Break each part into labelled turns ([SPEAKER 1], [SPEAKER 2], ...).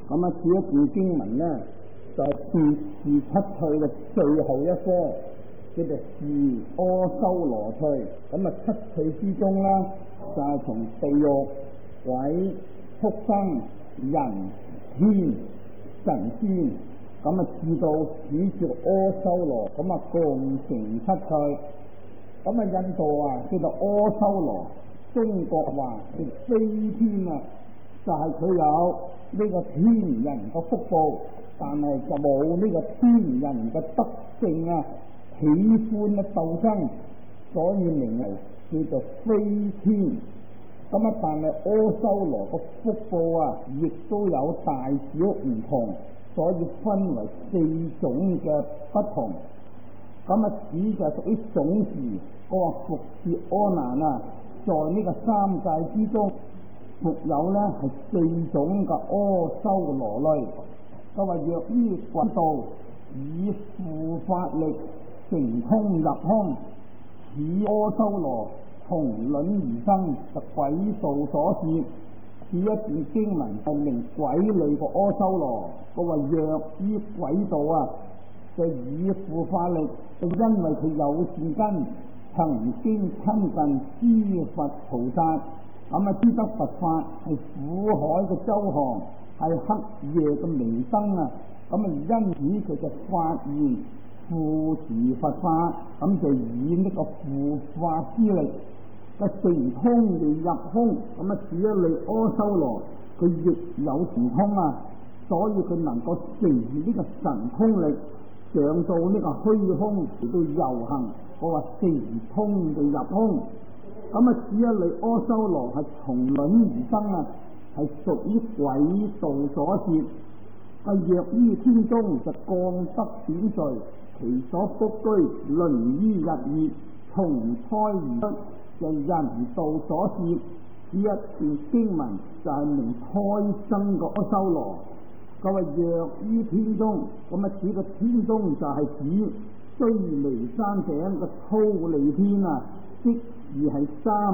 [SPEAKER 1] 咁啊，這一段經文呢，就係第七趣嘅最後一科，叫做是阿修羅趣。咁啊，七趣之中呢，就係從地獄、鬼、畜生、人、天、神仙，咁啊至到此叫阿修羅，咁啊共成七趣。咁啊，印度啊叫做阿修羅，中國話叫飛天啊，就係佢有呢個天人嘅福報，但係就冇呢個天人嘅德性啊，喜歡鬥爭，所以名為叫做飛天。咁啊，但係阿修羅個福報啊，亦都有大小唔同，所以分為四種嘅不同。咁啊，此就屬於總時，我話復氏阿難啊，在呢個三界之中，復有呢係四種嘅阿修羅類。佢話若於鬼道以護法力成空入空，此阿修羅從卵而生，就鬼道所攝。此一段經文係名鬼類個阿修羅。佢話若於鬼道啊，就以護法力，就因為佢有善根，曾經親近諸佛菩薩，咁啊知得佛法係苦海嘅周航，係黑夜嘅明燈啊，咁啊因此佢就發現護持佛法，咁就以呢個護法之力嘅成空而入空。咁啊此一類阿修羅，佢亦有神通啊，所以佢能夠乘呢個神通力上到呢個虛空嚟到遊行。我話成空地入空。咁啊此一類阿修羅係從卵而生啊，係屬於鬼道所攝。若於天中就降得點綴，其所福居輪於日月，從胎而出，就人道所攝。呢一段經文就係名胎生個阿修羅。佢話若於天中，咁啊此個天中就係指須彌山頂嘅忉利天啊，即係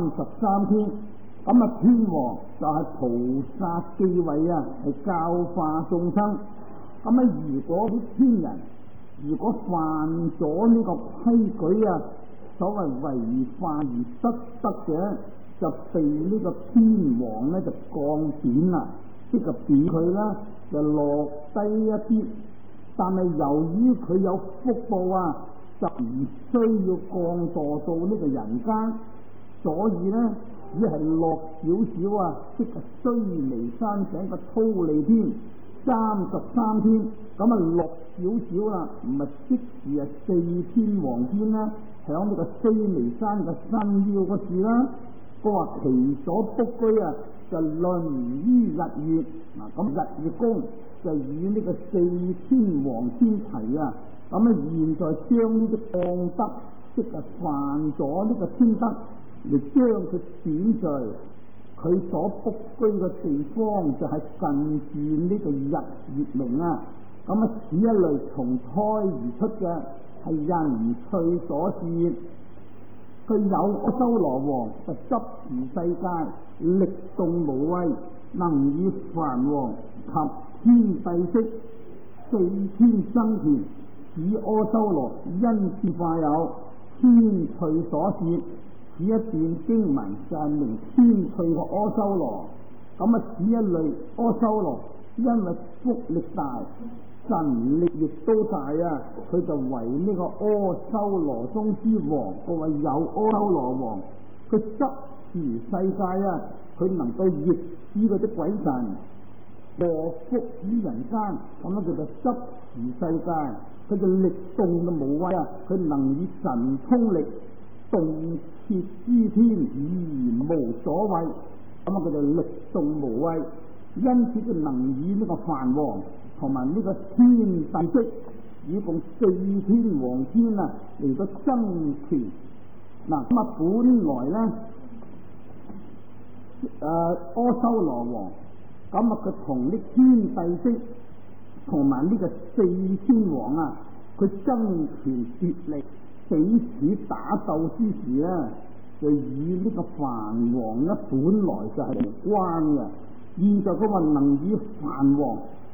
[SPEAKER 1] 33天。咁啊天王就係菩薩繼位啊，係教化眾生。咁啊如果啲天人如果犯咗呢個規矩啊，所謂違犯而失德嘅，就被呢個天王咧就降貶啦，即係貶佢啦，就落低一啲。但係由於佢有福報啊，就唔需要降墮到呢個人間，所以呢，只係落少少啊，即係須彌山頂嘅忉利天33天，咁啊落少少啦，唔係即時啊4天王天啦，響呢個須彌山嘅山腰嗰處啦。佢話其所福居啊，就輪於日月。嗱，咁日月宮就與呢個4天王天齊啊。咁啊，現在將呢啲降德，即係犯咗呢個天德，嚟將佢點綴。佢所福居嘅地方就係近住呢個日月明啊。咁啊，此一類從胎而出嘅係人趣所攝。佢有阿修羅王就執持世界，力動無畏，能以梵王及天帝釋4天生田。此阿修羅因此化有天趣所攝。此一段經文就係名天趣嘅阿修羅。咁啊，此一類阿修羅因為福力大，神力亦都大啊，佢就為呢個阿修羅中之王。佢話有阿修羅王，佢執持世界啊，佢能夠逆知嗰啲鬼神，禍福於人間。咁樣佢就執持世界，佢就力動嘅無畏啊，佢能以神通力動徹諸天而無所畏。咁啊佢就力動無畏，因此佢能以呢個梵王同埋呢個天帝釋，以共4天王天啊嚟到爭權。嗱，咁啊本來咧阿修羅王，咁啊佢同呢天帝釋同埋呢個4天王啊，佢爭權奪利，彼此打鬥之時啊，就以呢個梵王咧本來就係無關嘅。現在佢話能以梵王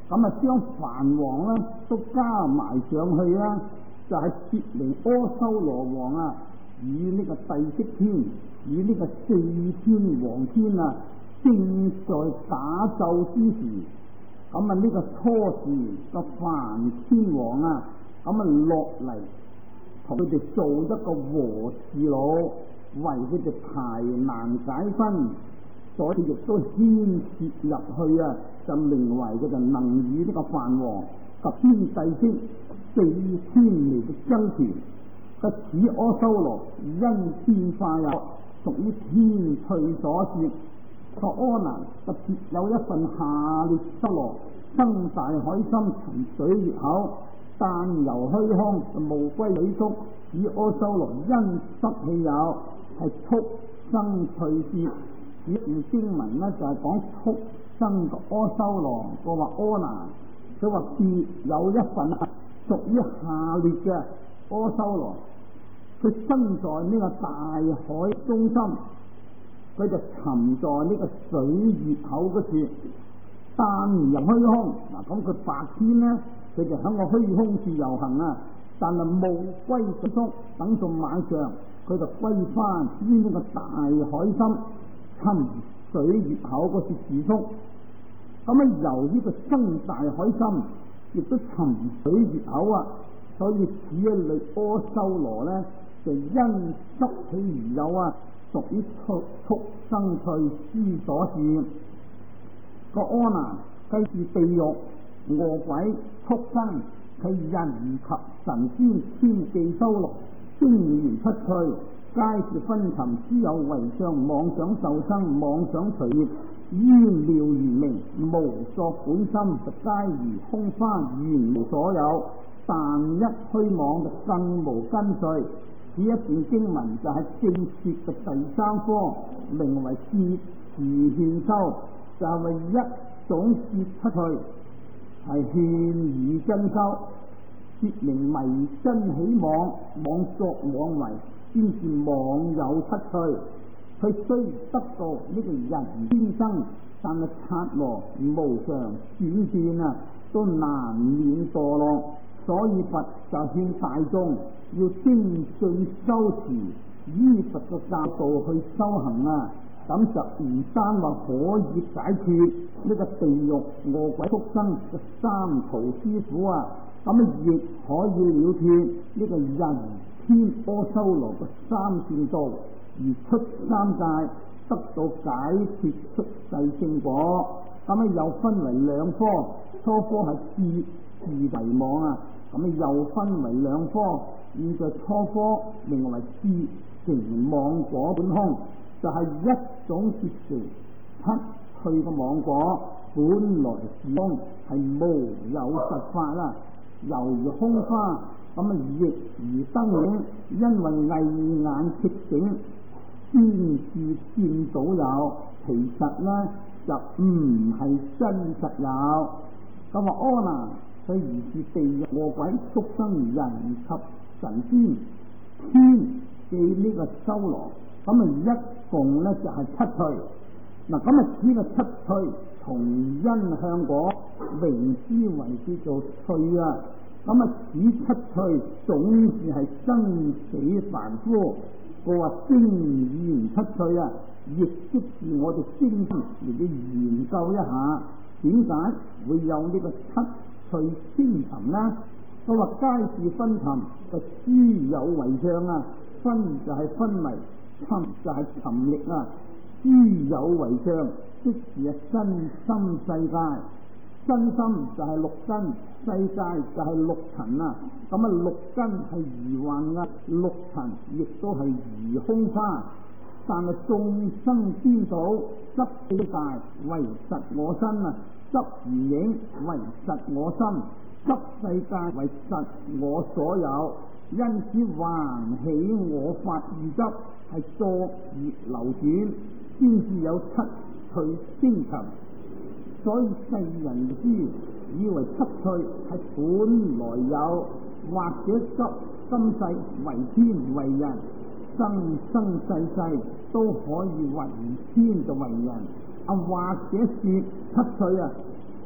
[SPEAKER 1] 咁啊將梵王咧都加埋上去啦，就係說明阿修羅王啊，與呢個帝釋天，與呢個四天王天啊，正在打鬥之時，咁啊呢個初時個梵天王啊，咁啊落嚟同佢哋做一個和事佬，為佢哋排難解紛，所以亦都牽涉入去啊，就名為佢就能與呢個梵王及天帝釋四天嚟嘅爭權。個此阿修羅因天化有，屬於天趣所說。個阿難特別有一份下列修羅，生大海深沉水月口，但由虛空無歸水宿。此阿修羅因濕氣有，係畜生趣說。呢段經文呢，就係講畜生個阿修羅，個話阿難，佢話別有一份屬於下列嘅阿修羅，佢身在呢個大海中心，佢就沉在呢個水月口嗰處，但入虛空。嗱，咁佢白天呢，佢就喺個虛空處遊行啊，但係無歸水宿，等到晚上佢就歸翻於呢個大海心，沉水月口嗰處住宿。咁啊，由呢個生大海心，亦都沉水月口啊，所以此一類阿修羅呢，就因濕氣而有啊，屬於畜生趣之所示。個阿難計是地獄、餓鬼、畜生，佢人及神仙天地修羅，精元七趣，皆是昏沉之有為相，妄想受生，妄想隨業，依妙如明，無作本心，就皆如空花，原無所有，但一虛妄，就更無根據。此一段經文就係正説嘅第三科，名為攝持勸修，就係為一種攝出去，係勸喻真修，説明迷真起妄，妄作妄為，先至妄有失去。佢雖得到呢個人天生，但係剎那無常轉變啊，都難免墮落。所以佛就勸大眾要精進修持，依佛嘅教導去修行啊，咁就唔單話可以解決呢個地獄餓鬼畜生嘅三途之苦啊，咁亦可以了脫呢個人天阿修羅嘅三善道，而出三界，得到解脫出世正果。咁又分為兩科，初科係攝持遺忘啊，咁又分為兩科。現在初科名為攝成妄果本空，就係一種攝成七趣嘅妄果，本來是空，係無有實法啦，猶如空花，咁亦如燈影，因為慧眼識境，先至見到有，其實呢就唔係真實有。咁話阿難，佢如是地獄餓鬼畜生人及神仙天嘅呢個修羅，咁一共呢就係七趣。嗱，咁呢個七趣從因向果，名之為叫做趣啊。咁此七趣總是係生死凡夫。我話精研七趣啊，亦即是我哋精心嚟去研究一下，點解會有呢個七趣星沉呢？我話皆是昏沉嘅諸有為相啊，昏就係昏迷，沉就係沉溺啊。諸有為相，即是身心世界，身心就係六根，世界就係六塵啊。咁六根係如幻啊，六塵亦都係如空花。但係眾生顛倒，執世界為實我身啊，執如影為實我心，執世界為實我所有。因此還起我法二執，係作業流轉，先至有七趣星沉。所以世人知以為七趣係本來有，或者執今世為天為人，生生世世都可以為天就為人。或者說七趣啊，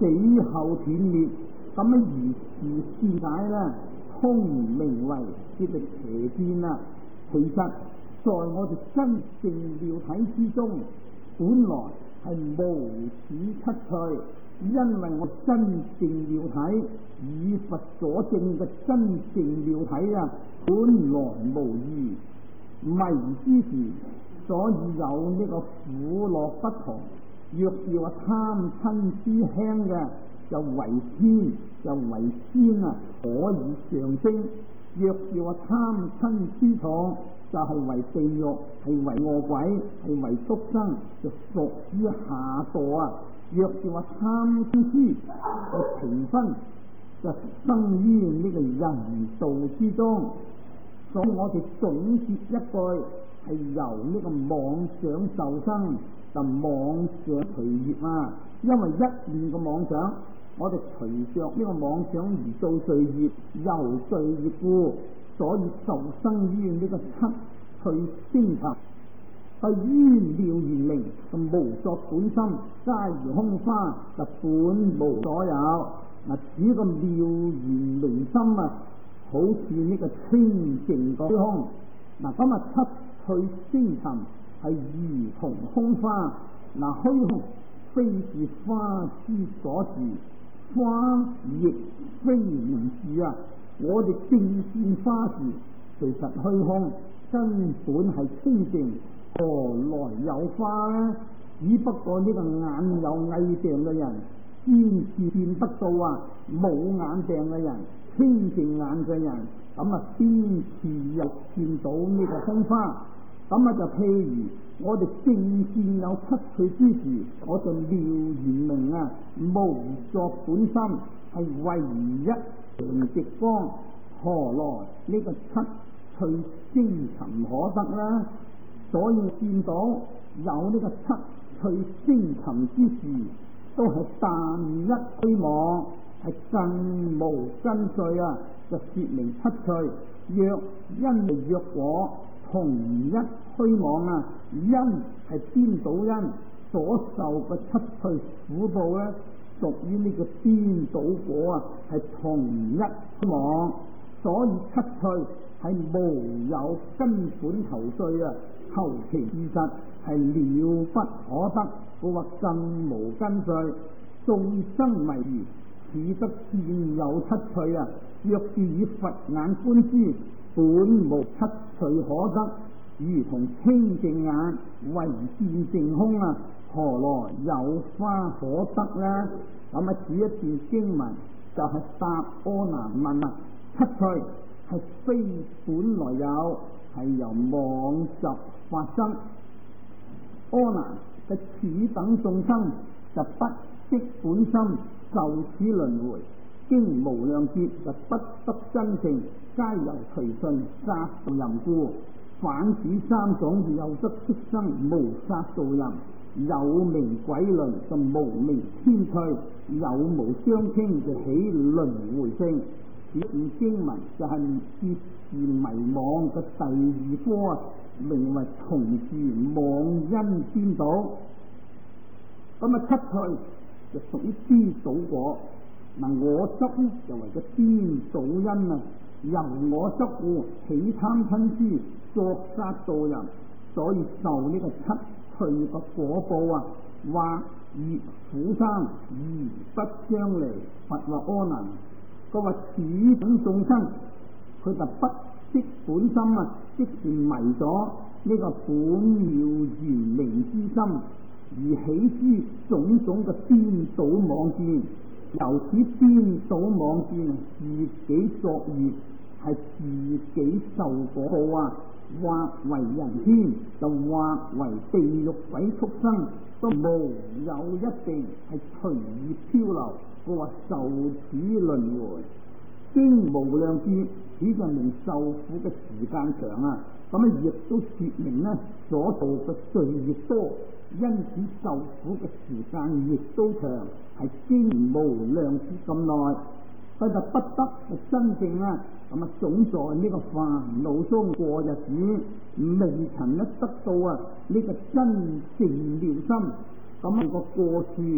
[SPEAKER 1] 死後斷滅，咁樣如是見解咧，通名為叫做邪見啊。其實在我哋真正妙體之中，本來係無此七趣，因為我真正妙體與佛所證嘅真正妙體啊，本來無異。迷之時，所以有呢個苦樂不同。若要話貪嗔痴輕嘅，就為天，就為天啊，可以上升；若要話貪嗔痴重，就係為地獄，係為餓鬼，係為畜生，就屬於下墮啊。若要話貪嗔痴嘅平分，就生於呢個人道之中。所以我哋總結一句，係由呢個妄想受生，就妄想隨業啊。因為一念嘅妄想，我哋隨着呢個妄想而造罪業，由罪業故，所以受生於呢個七趣星辰。係於妙言明，就無作本心，皆如空花，就本無所有。嗱，此個妙言明心啊，好似呢個清淨個虛空。嗱，咁啊，七趣星辰係如同空花。嗱，虛空非是花之所住，花亦非名住啊。我哋正見花時，其實虛空根本係清淨，何來有花呢？只不過呢個眼有翳病嘅人先至見得到啊，冇眼病嘅人、清淨眼嘅人，咁啊先至又見到呢個空花。咁啊就譬如我哋正見有七趣之時，我就妙言明啊，無作本心，係唯一常寂光，何來呢個七趣星辰可得呢？所以見到有呢個七趣星辰之時，都係但一虛妄，係更無根據啊！就說明七趣若因為若果同一虛妄啊，因係顛倒因，所受嘅七趣苦報咧，屬於呢個顛倒果啊，係同一虛妄，所以七趣係無有根本求罪啊，求其事實係了不可得，佢話更無根據。眾生迷疑，只得見有七趣啊！若是以佛眼觀之，本無七趣可得，如同清淨眼唯見淨空啊，何來有花可得呢？咁啊，此一段經文就係答阿難問啊，七趣係非本來有，係由妄習發生。阿難嘅此等眾生就不識本心，受此輪迴，經無量劫就不得真正，皆由隨順殺盜淫故。反此三種就有得出生無殺盜淫，有名鬼輪就無名天趣，有無相傾就起輪迴性。此段經文就係揭示迷惘嘅第二科啊，名為從事妄因顛倒。咁啊，七趣就屬於顛倒果。嗱，我執呢就為咗顛倒因啊，由我執故起貪嗔痴，作殺盜淫，所以受呢個七趣嘅果報啊，或熱苦生而不相離。佛話阿難，佢話此等眾生，佢就不識本心啊，即是迷咗呢個本妙言明之心，而起之種種嘅顛倒妄見。由此顛倒妄見，自己作業係自己受果報啊，或為人天，就或為地獄鬼畜生，都無有一定，係隨業漂流。佢話受此輪迴，經無量劫，此就明受苦嘅時間長啊。咁啊，亦都說明呢所做嘅罪業多，因此受苦嘅時間亦都長，係經無量劫咁耐，佢就不得真正啊，咁啊總在呢個煩惱中過日子，未曾得到啊呢個真正妙心。咁個過處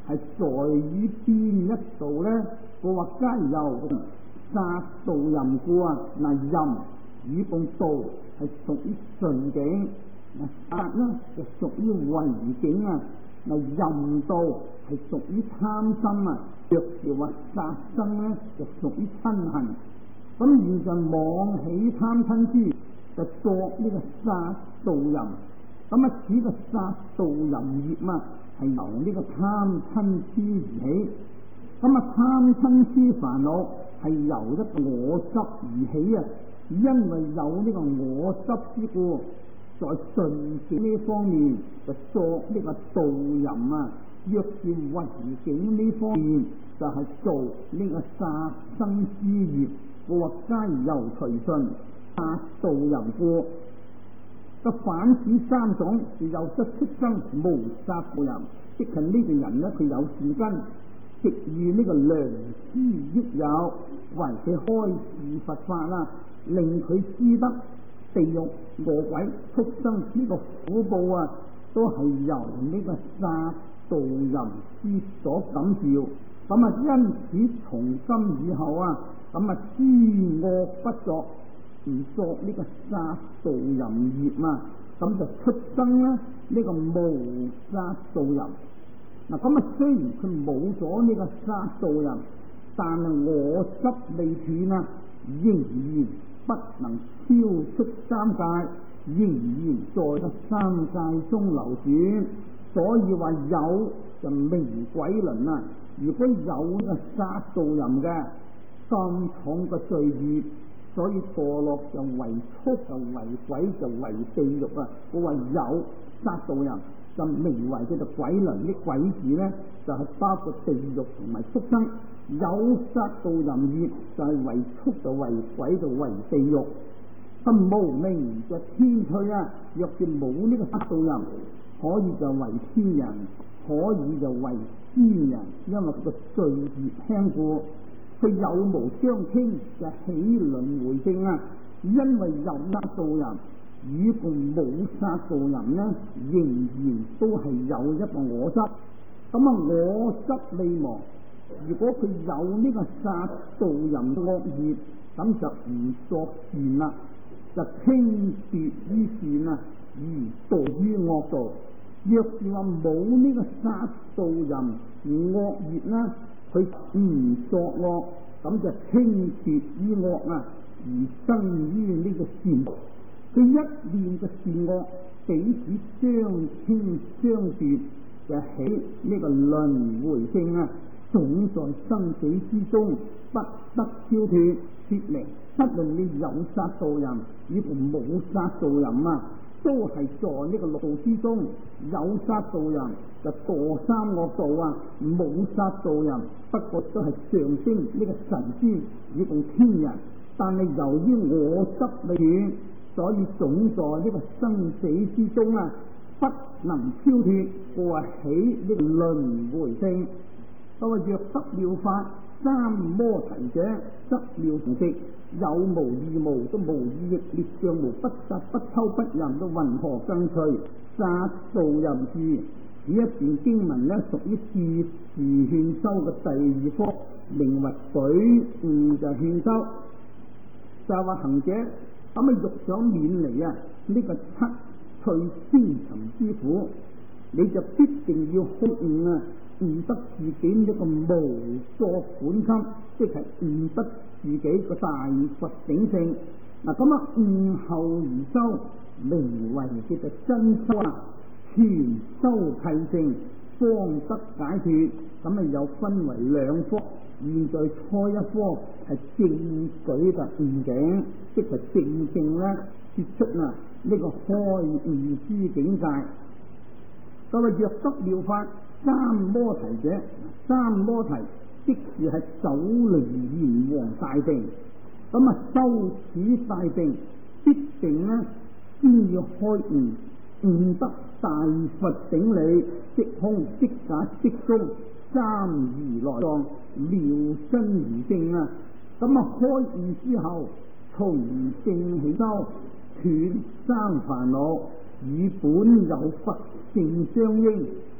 [SPEAKER 1] 係在於邊一度呢？佢話皆由殺盜淫故啊！嗱，淫與共道係屬於順境，殺呢就屬於違境啊！嗱，淫道係屬於貪心啊，若是話殺生呢，就屬於嗔恨。咁現在妄起貪嗔癡，就作呢個殺盜淫。咁啊，此個殺盜淫業啊，係由呢個貪嗔癡而起。咁啊，貪嗔癡煩惱係由一個我執而起啊，因為有呢個我執之故，在順境呢方面就作呢個盜淫啊；若是違境呢方面，就係做呢個殺生之業。我話皆由隨順殺盜淫故。個反此三種，就有得出生無殺盜淫，即係呢個人呢，佢有善根，直遇呢個良知益友，為佢開示佛法啦，令佢知得地獄餓鬼畜生呢個苦報啊，都係由呢個殺盜淫之所感召。咁啊，因此從今以後啊，咁啊知惡不作，唔作呢個殺盜淫業啊，咁就出生啦呢個無殺盜淫。嗱，咁啊雖然佢冇咗呢個殺盜淫，但係我執未斷啊，仍然不能超出三界，仍然在個三界中流轉。所以話有就名鬼輪啊！如果有呢個殺盜淫嘅咁重嘅罪業，所以墮落就為畜，就為鬼，就為地獄啊！我話有殺盜淫就名為叫做鬼輪。啲鬼字呢，就係包括地獄同埋畜生。有殺盜淫業就係為畜，就為鬼，就為地獄。咁無名就天趣啊！若是冇呢個殺盜淫，可以就為天人，可以就為仙人，因為佢個罪孽輕故。佢有無相傾就起輪回正啊！因為有殺盜淫，與共冇殺盜淫呢，仍然都係有一個我執。咁啊，我執未亡。如果佢有呢個殺盜淫惡業，咁就唔作善啦，就輕奪於善啊，而墮於惡道。若是話冇呢個殺盜淫惡業啦，佢唔作惡，咁就輕奪於惡啊，而生於呢個善。佢一念嘅善惡彼此相傾相奪，就起呢個輪迴性啊，總在生死之中不得超脫。說明不論你有殺盜淫，與冇殺盜淫啊，都係在呢個六道之中。有殺盜淫就墮三惡道啊，冇殺盜淫不過都係上升呢個神仙與共天人。但係由於我執未斷，所以總在呢個生死之中啊，不能超脫，故係起呢個輪迴性。佢話若得了法，三摩提者則了同直，有無二無都無意逆劣相無，不殺不偷不淫都云何更除殺盜淫事？呢一段經文呢，屬於攝事勸修嘅第二科，名為舉悟就勸修，就係話行者咁啊，欲想免離啊呢個七趣星塵之苦，你就必定要開悟啊！悟得自己一個無作本心，即係悟得自己個大佛頂性。嗱，咁啊悟後而修，名為叫做真修啊，全修契性，方得解脫。咁啊又分為兩科，現在初一科係正舉嘅悟境，即係正正咧說出啊呢個開悟之境界。咁啊若得了法，三摩提者，三摩提即是係首楞嚴王大定。咁啊修此大定，必定呢先要開悟，悟得大佛頂理，即空即假即中，三如來藏，妙真如正啊！咁啊開悟之後，從正起修，斷生煩惱，與本有佛性相應。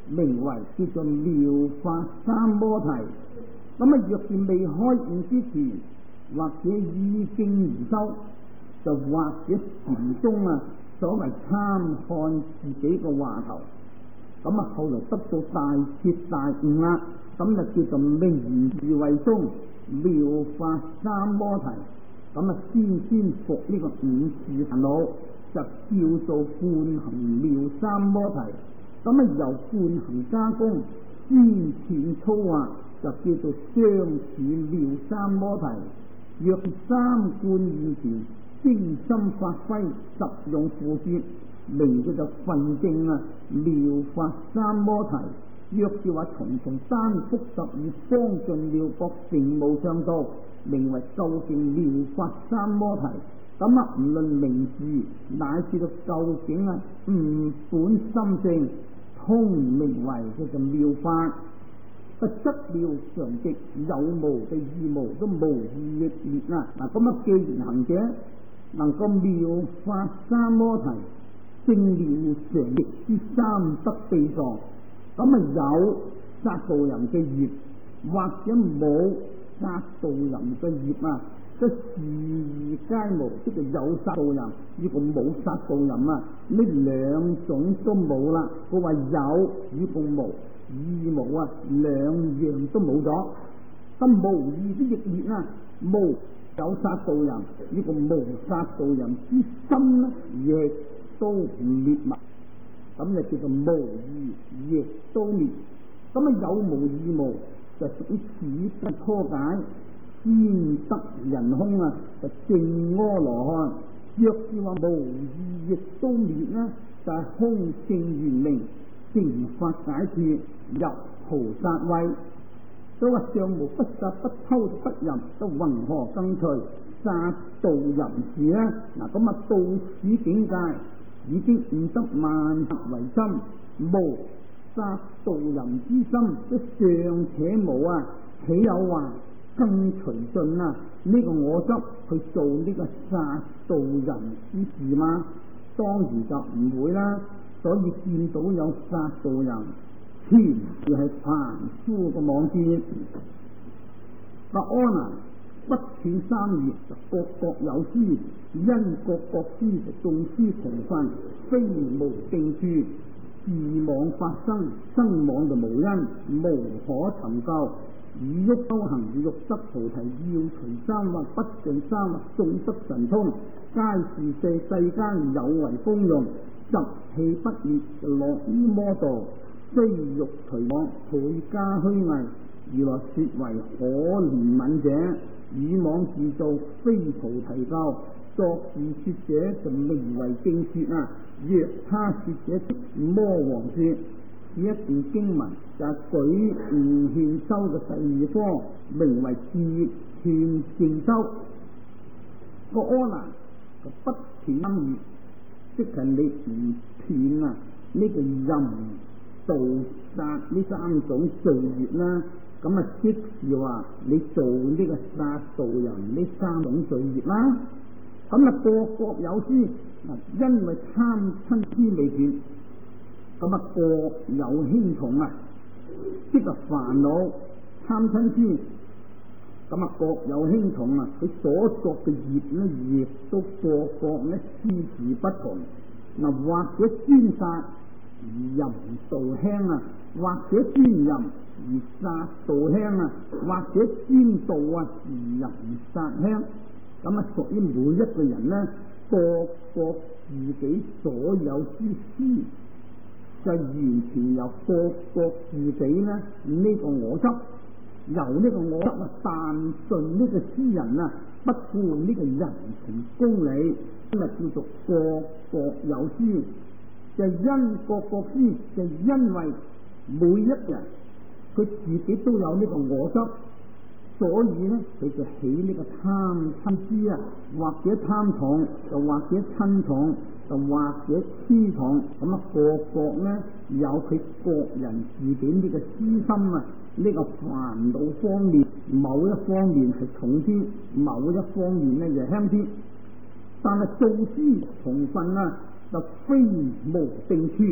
[SPEAKER 1] 名為叫做妙法三摩提。咁啊，若是未開悟之前，或者依經而修，就或者禪宗所謂參看自己個話頭，咁後來得到大徹大悟啦，咁就叫做名譽為宗妙法三摩提。咁先服呢個五事煩惱，就叫做觀行妙三摩提。咁由觀行加工，先淺粗就叫做相似妙三摩提。若三觀現前，精心發揮，實用附攝，名叫做分證妙法三摩提。若是話重單複雜而方盡妙覺成無上道，名為究竟妙法三摩提。咁唔論名字乃至到究竟悟本心性，通名為叫做妙法。不質妙常寂，有無嘅二無都無二亦滅咁既然行者能夠妙法三摩提正妙常寂之三德秘藏，咁有殺盜淫嘅業，或者冇殺盜淫嘅業即是皆無，即係有殺盜淫，呢個冇殺盜淫呢兩種都冇啦。佢話有與共無，二無兩樣都冇咗。咁無二之亦滅無有殺盜淫，呢個無殺盜淫之心亦都唔滅物，咁就叫做無二亦都滅。咁有無二無就屬於此不初解。先得人空就正阿羅漢。若是話無二亦都滅就係空性圓明，成法解脫，入菩薩位。所以話上無不殺不偷不淫，都云何更除殺盜淫事咁到此境界已經悟得萬法唯心，無殺盜淫之心，都尚且無豈有話更隨盡呢個我執去做呢個殺盜淫之事嗎？當然就唔會啦。所以見到有殺盜淫，全就係凡夫嘅妄見。阿難不斷三業，各各有師，因各各師就眾師同分，非無定處，自妄發生，生妄就無因，無可尋究。以欲修行，欲得菩提，要除三或不盡三或眾得神通，皆是世間有為功用，習氣不滅，樂於魔道。雖欲除妄，倍加虛偽，如來說為可憐憫者，以妄自造，非菩提教。作是說者就名為正說若他說者即魔王說。呢一段經文就係舉悟勸修嘅第二科，名為自勸正修。個阿難就不斷參與，即係你唔斷呢個淫盜殺呢三種罪業啦。咁即是話你做呢個殺盜淫呢三種罪業啦。咁各各有師因為貪嗔痴未斷。咁各有輕重即係煩惱貪嗔痴，咁各有輕重佢所作嘅業亦都各各私事不同。或者專殺而淫盜輕或者專淫而殺盜輕或者專盜而淫殺輕。咁屬於每一個人各各自己所有之師。就完全由各各自己呢個我執，由呢個我執但順呢個私人不顧呢個人情公理，今日叫做各各有師。就因各各師，就因為每一人佢自己都有呢個我執，所以呢佢就起呢個貪嗔痴或者貪重，又或者嗔重，就或者痴重。咁各各呢有佢個人自己呢個私心呢個煩惱方面，某一方面係重啲，某一方面呢就輕啲。但係眾師同分就非無定處，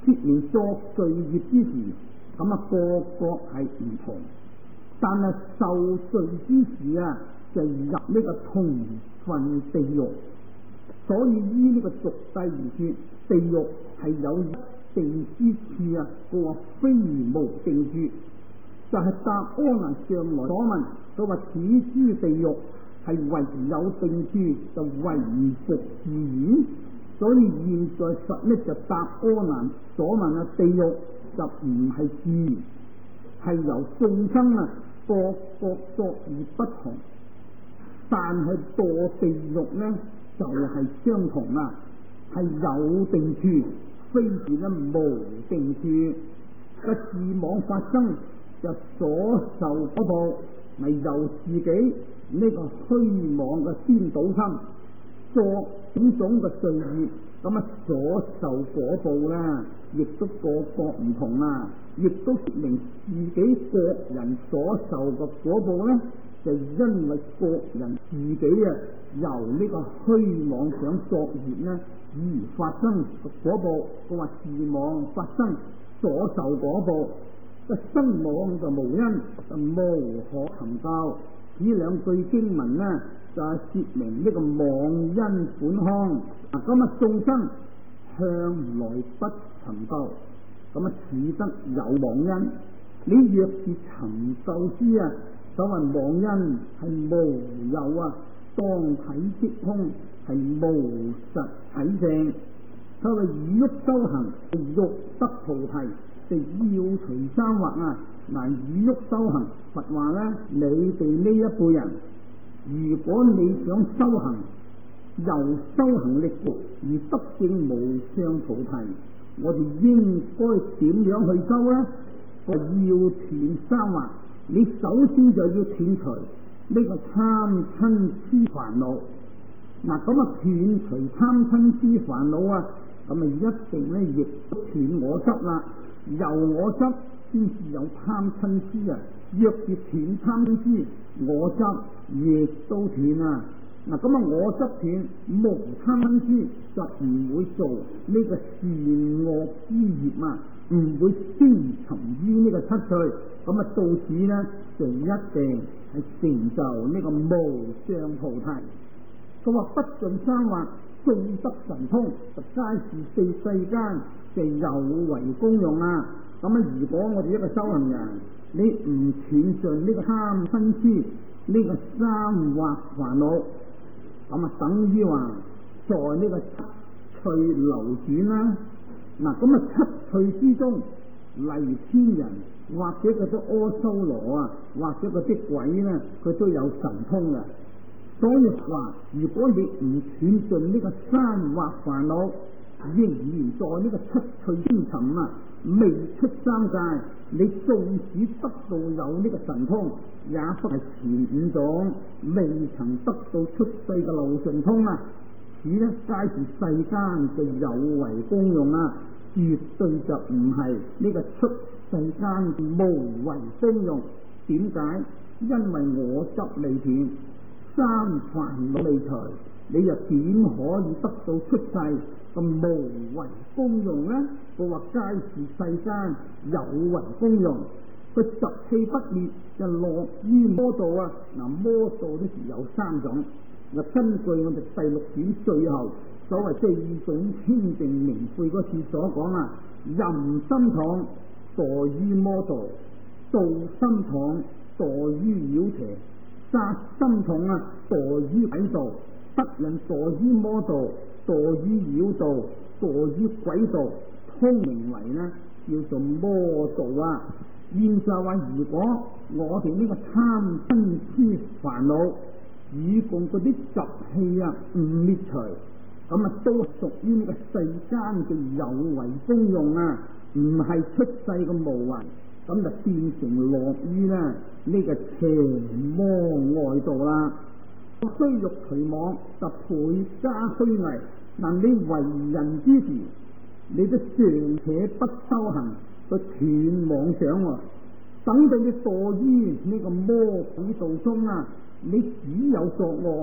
[SPEAKER 1] 説明作罪業之時，咁啊個個係唔同，但係受罪之時啊，就入呢個同分地獄。所以依呢個俗諦而說，地獄係有一定之處啊，佢話非無定處。就係答阿難上來所問，佢話此諸地獄係唯有定處，就唯復自然。所以現在實呢就答阿難所問啊，地獄就唔係自然，係由眾生啊各作而不同，但係墮地獄呢就係相同啦，係有定處，非是呢無定處。個自妄發生就所受果報，咪由自己呢個虛妄嘅顛倒心作種種嘅罪業，咁啊所受果報咧，亦都個唔同啦，亦都說明自己個人所受嘅果報咧，就因為個人自己啊由呢個虛妄想作業咧而發生果報。佢話自妄發生所受果報，個生妄就無因，就無可尋究。呢兩句經文呢，就係說明呢個妄因本康。咁啊眾生向來不尋究，咁啊只得有妄因。你若是尋究之啊，所謂妄因係無有啊，當體即空，係無實體性。所謂以欲修行，欲得菩提，就要除三惑啊！嗱，以欲修行，佛話咧，你哋呢一輩人，如果你想修行，由修行力而得證無上菩提，我哋應該點樣去修呢？個要斷三惑，你首先就要斷除呢個貪嗔痴煩惱。嗱，咁啊斷除貪嗔痴煩惱啊！咁啊，一定咧亦斷我執啦，由我執先至有貪嗔痴啊！若是斷貪嗔痴，我執亦都斷啊！嗱，咁啊，我執斷，無貪嗔痴就唔會做呢個善惡之業啊，唔會先沉於呢個七趣。咁啊，到此呢，就一定係成就呢個無上菩提。佢話不盡三惑，縱得神通，就皆是四世間就有為功用啊！咁啊，如果我哋一個修行人，你唔斷盡呢個貪嗔痴呢個三惑煩惱，咁啊等於話在呢個七趣流轉啦。嗱，咁啊七趣之中，例如天人或者嗰啲阿修羅啊，或者嗰啲鬼咧，佢都有神通嘅。所以話，如果你唔斷盡呢個三惑煩惱，仍然在呢個七趣中沉啊，未出三界，你縱使得到有呢個神通，也不係前五種未曾得到出世嘅流順通啊！此呢皆是世間嘅有為功用啊，絕對就唔係呢個出世間嘅無為功用。點解？因為我執未斷，三煩惱未除，你又點可以得到出世咁無為功用呢？佢話皆是世間有為功用，佢習氣不滅就落於魔道啊！嗱，魔道呢時有三種，嗱，根據我哋第六點最後所謂四種清淨明慧嗰次所講啊，淫心廠墮於魔道，盜心廠墮於妖邪，殺心廠啊墮於鬼道，得人墮於魔道，墮於妖道，墮於鬼道，通名為呢叫做魔道啊！現在話，如果我哋呢個貪嗔痴煩惱以共嗰啲習氣啊唔滅除，咁啊都屬於呢個世間嘅有為功用啊，唔係出世嘅無為，咁就變成落於呢個邪魔外道啦。雖欲除妄，就倍加虛偽。嗱，你為人之時，你都尚且不修行，去斷妄想喎。等到你墮於呢個魔鬼道中啊，你只有作惡，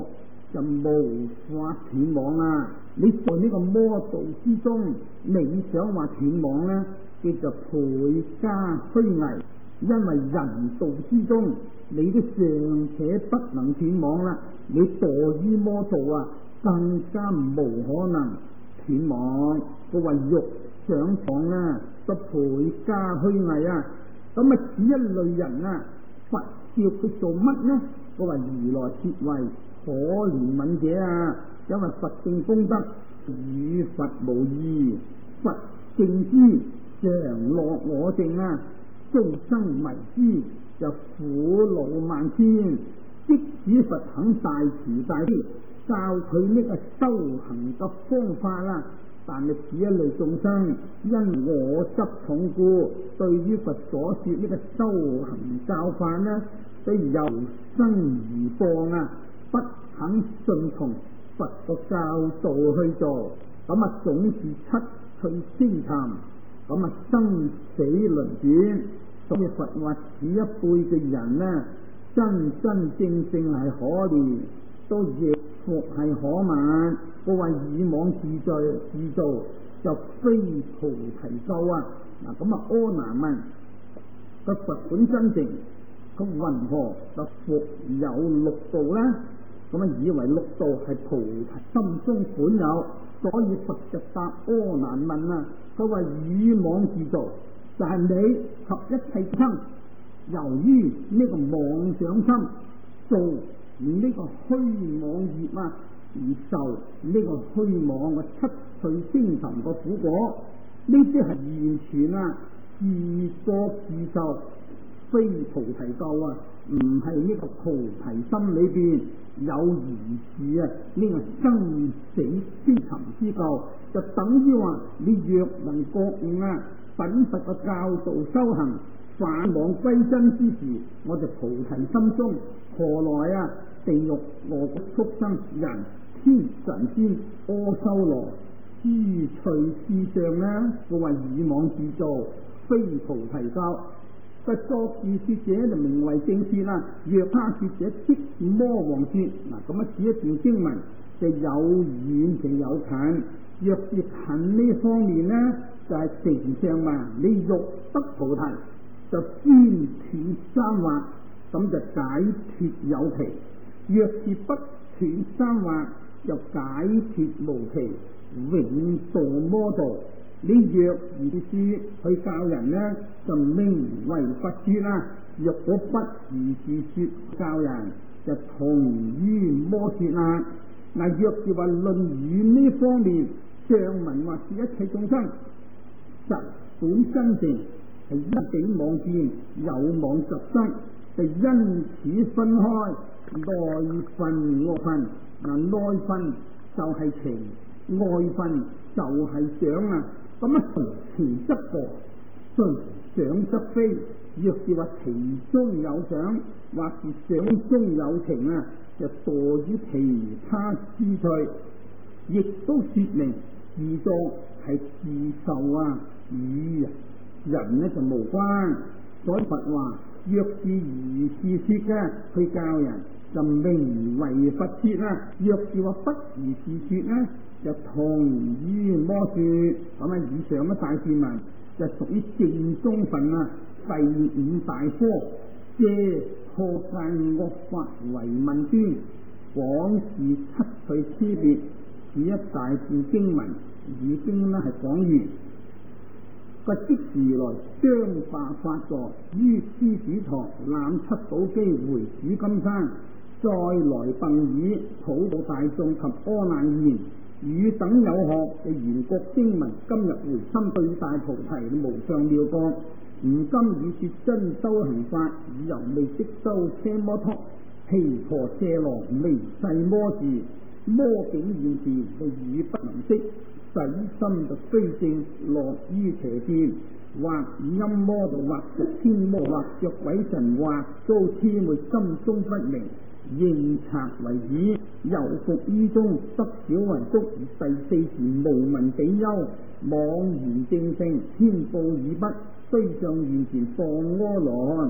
[SPEAKER 1] 就無法斷網啦。你在呢個魔道之中，你想話斷網呢，叫做倍加虛偽。因為人道之中，你都尚且不能斷網啦，你墮於魔道啊，更加無可能斷網。佢話欲上網啊，都倍加虛偽啊。咁啊，此一類人啊，佛叫佢做乜呢？佢話如來設為可憐憫者啊，因為佛性功德與佛無異，佛正知常樂我淨啊，眾生迷之就苦惱萬千。即使佛肯大慈大悲教佢呢個修行嘅方法啦，但係此一類眾生因我執重故，對於佛所說呢個修行教法呢，都由生而放啊，不肯順從佛個教導去做，咁啊總是七趣星沉，咁啊生死輪轉。所以佛話此一輩嘅人呢，真真正正係可憐，都亦復係可慢。佢話以妄自造就非菩提救啊！嗱，咁啊阿難問個佛本真正，佢云何就復有六道呢？咁啊以為六道係菩提心中本有，所以佛就答阿難問啊，佢話以妄自造就係你及一切生，由於呢個妄想心做呢個虛妄業啊，而受呢個虛妄嘅七趣星沉嘅苦果。呢啲係完全自作自受，非菩提救啊！唔係呢個菩提心裏邊有疑事啊！呢個生死星沉之救，就等於話你若能覺悟品佛嘅教導修行，返妄歸真之時，我就菩提心中何來地獄餓鬼畜生人天神仙阿修羅諸趣事上呢？我話以妄自造，非菩提教。個作字說者就名為正說啦，若他說者即魔王說。嗱，咁此一段經文就有遠就有近。若是近呢方面呢，就係成上話你欲得菩提，就先斷三惑，咁就解脫有期；若是不斷三惑，就解脫無期，永墮魔道。你若如是去教人呢，就名為佛說啦；若果不如是說教人，就同於魔說啦。嗱，若是話論語呢方面，上文話是一切眾生實本真正係一己妄見，有妄習生，就因此分開內分外分。嗱，內分就係情，外分就係想咁隨情則過，隨想則非。若是話情中有想，或是想中有情就墮於其他之趣，亦都說明自作係自受與人呢就無關。所以佛話若是如是說嘅，去教人就名為佛說啦；若是話不如是說呢，就同於魔說。咁以上大善文就屬於正宗分第五大科，借破戒惡法為問端，廣示七趣差別。此一大段經文已經係講完。個即時來將化法座於獅子堂攬七寶機回主金山，再來鄧以普度大眾及阿難言：汝等有學嘅圓覺經文，今日回心對大菩提無上妙覺。如今已說真修行法，以由未即修車摩托毗婆舍羅微細魔字，魔境現時就語不能識，使心就非正落於邪見，或陰魔道，或屬天魔，或着鬼神，或遭黐昧，心中不明，認賊為止，又復於中得小為足。第四時無聞比丘妄言正性，天報已畢，須上現前放阿羅漢，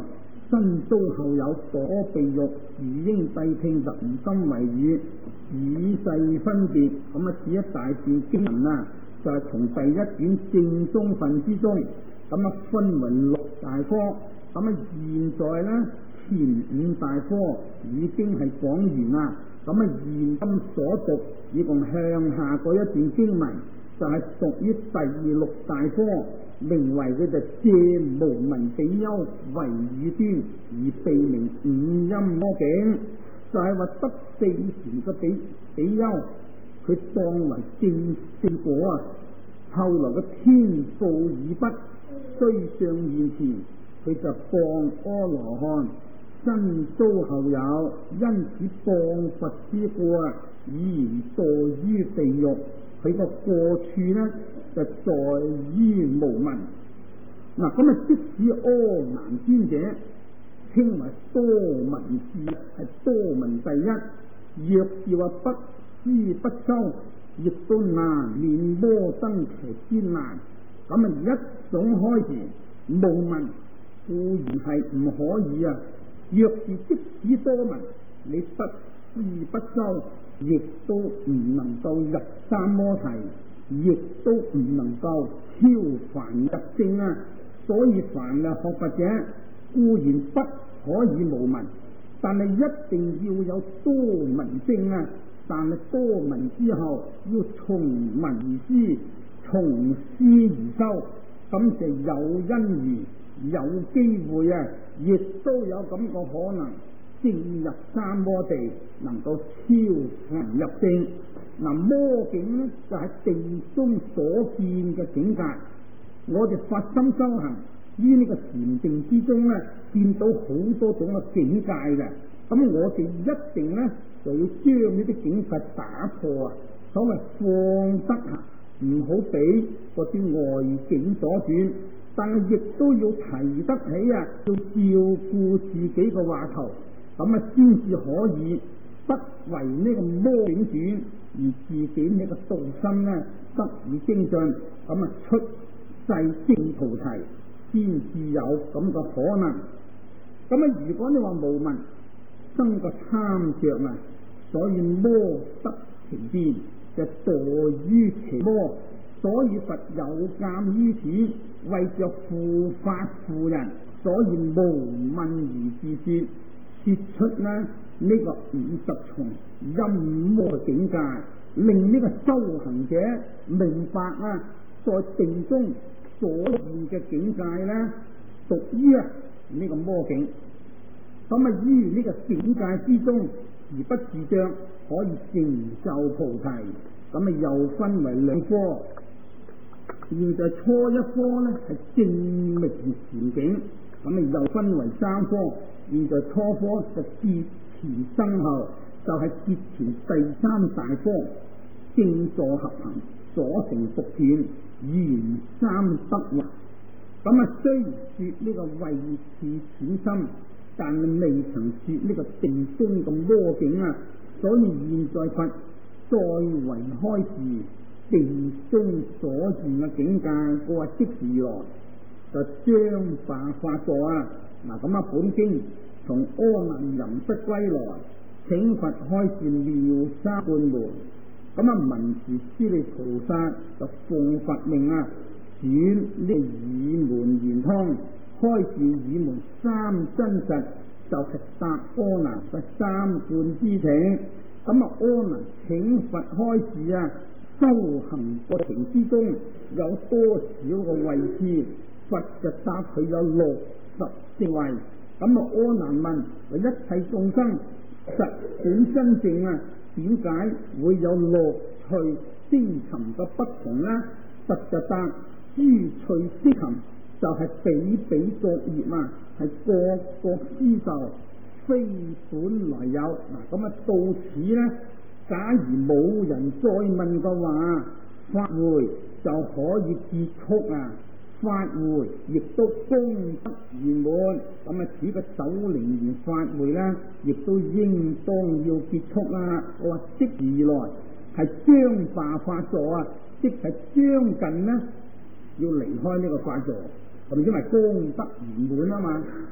[SPEAKER 1] 身遭後有所避欲，如應諦聽人心為語，以細分別。咁此一大段經文就係從第一卷正宗分之中，分為6大科。現在前5大科已經係講完啦。現今所讀以共向下嗰一段經文，就係屬於第6大科，名為佢就借無聞比丘為語端，而被名五陰魔境。就係話得四禪嘅比丘，佢當為正果後來嘅天報已畢，雖相現前，佢就謗阿羅漢，身遭後有，因此謗佛之過以墮於地獄。佢個過處就在於無聞。即使阿難尊者稱為多聞智，係多聞第一，若是話不思不修，亦都難免摩登伽艱難。一種開示無聞固然係唔可以若是即使多聞，你不思不修，亦都唔能夠入三摩提，亦都唔能夠超凡入聖。所以凡學佛者固然不可以無聞，但係一定要有多聞證。但係多聞之後要從聞而思，從思而修，咁就有因而有機會亦都有咁個可能進入三摩地，能夠超凡入聖。魔境就係定中所見嘅境界。我哋發心修行於呢個禪定之中見到好多種嘅境界嘅。我哋一定就要將呢啲境界打破所謂放得唔好俾嗰啲外境所轉，但係亦都要提得起要照顧自己嘅話頭，先至可以不為呢個魔境轉，而自己呢個道心得以精進，出世證菩提，先至有咁嘅可能。如果你話無聞生個貪着所以魔得其變，就墮於其魔。所以佛有鑒於此，為着護法護人，所以無問而自說出呢個50重陰魔嘅境界，令呢個修行者明白在定中所現嘅境界屬於呢個魔境。於呢個境界之中而不自障，可以成就菩提。又分為2科。現在初一科係正明禪境，又分為3科。現在初科就結前生後，就係結前第3大科，正坐合行，所成復斷，緣三得惑。雖然說呢個位次淺深，但未曾說呢個定中嘅魔境所以現在佛再為開示定中所現嘅境界，我話即時來就將化法座本經從阿難吟失歸來，請佛開示妙三半門。文殊師利菩薩就奉佛命轉呢耳門圓通，開示耳門三真實，就係答阿難嘅3觀之請。阿難請佛開示修行過程之中有多少個位置，佛就答佢有60正位。阿難問：一切眾生實本真正點解會有樂趣聲尋嘅不同呢？佛就答：諸趣聲尋就係比比作業係各各施受，非本來有。到此假如冇人再問嘅話，法會就可以結束法會亦都功德圓滿。此個90年法會亦都應當要結束我話即而來係將化法座即係將近要離開呢個法座，因為功德圓滿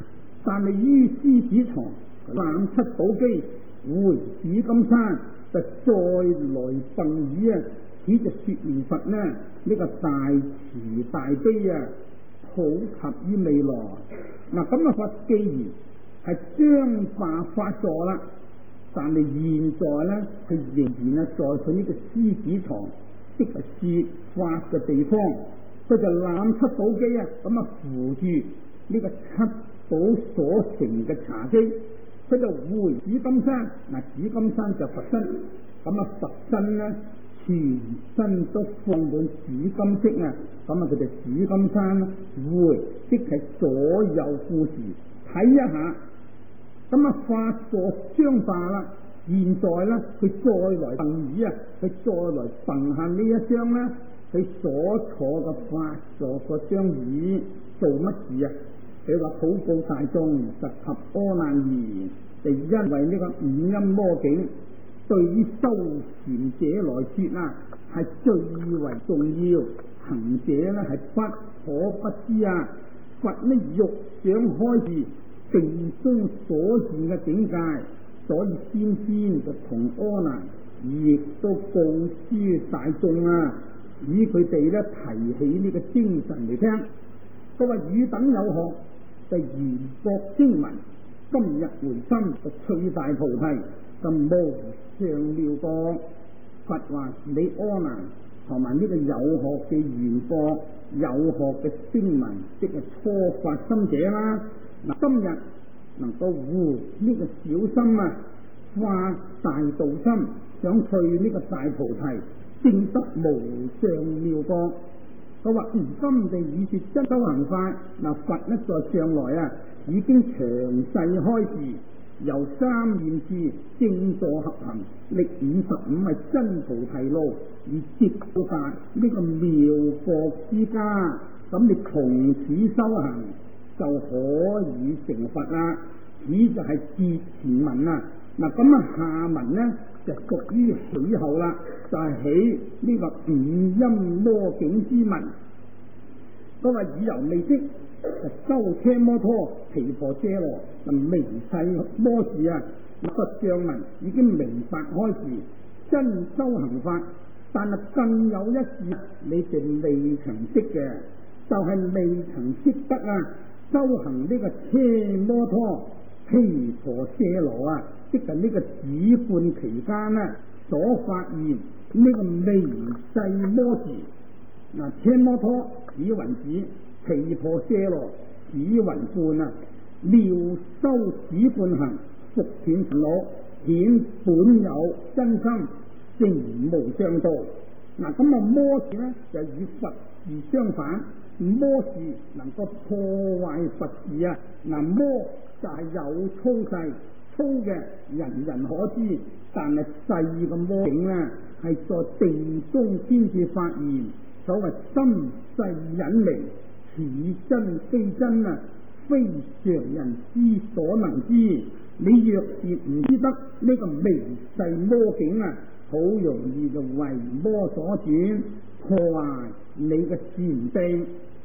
[SPEAKER 1] 但係於獅子床攬七寶機回紫金山，就再來贈與啊！此就說明佛呢個大慈大悲啊，普及於未來。嗱咁啊，佛既然係將化發座啦，但係現在呢，佢仍然啊在佢呢個獅子床，即係說法嘅地方，佢就攬七寶機啊，咁啊扶住呢個七寶所成嘅茶几，佢就回紫金山。嗱，紫金山就佛身，咁啊佛身呢，全身都放滿紫金色啊，咁啊佢就紫金山回，即係所有故事睇一下，咁啊法座將化啦。現在呢，佢再來贈與啊，佢再來贈下呢一張呢，佢所坐嘅法座個張椅做乜事啊？佢話禱告大眾實及阿難言，就因為呢個五陰魔境對於修禪者來說啊，係最為重要，行者呢係不可不知啊。佛呢欲想開示定中所現嘅境界，所以先就同阿難亦都告知大眾啊，以佢哋呢提起呢個精神嚟聽。佢話汝等有學，就研博經文，今日回心就趣大菩提，就無上妙覺。佛話你阿難同埋呢個有學嘅研博、有學嘅經文，即係初發心者啦。嗱，今日能夠護呢個小心啊，化大道心，想去呢個大菩提，證得無上妙覺。佢話如今地以說真修行法，嗱佛呢在上來啊，已經詳細開示，由三念智正坐合行，歷55係真菩提路，而接到達呢個妙覺之家，咁你從此修行就可以成佛啦。此就係節前文啊。嗱咁啊，下文呢就屬於起後啦，就係起呢個五陰魔境之文。佢話以由未識，就修車摩托毗婆遮羅，就微細摩事啊。佛像文已經明白開示真修行法，但係更有一事你哋未曾識嘅，就係未曾識得啊修行呢個車摩托毗婆遮羅啊，即係呢個止觀期間呢所發現呢個微細摩事。嗱，車摩托指雲指，毗婆遮羅指雲觀啊，妙修止觀行，復斷煩惱，顯本有真心，成無上道。嗱，咁啊摩事呢就與佛事相反，摩事能夠破壞佛事啊。嗱，摩就係有粗細，粗嘅人人可知，但係細嘅魔境呢係在定中先至發現。所謂心細隱微，似真非真啊，非常人之所能知。你若是唔知得呢個微細魔境啊，好容易就為魔所轉，破壞你嘅禪定。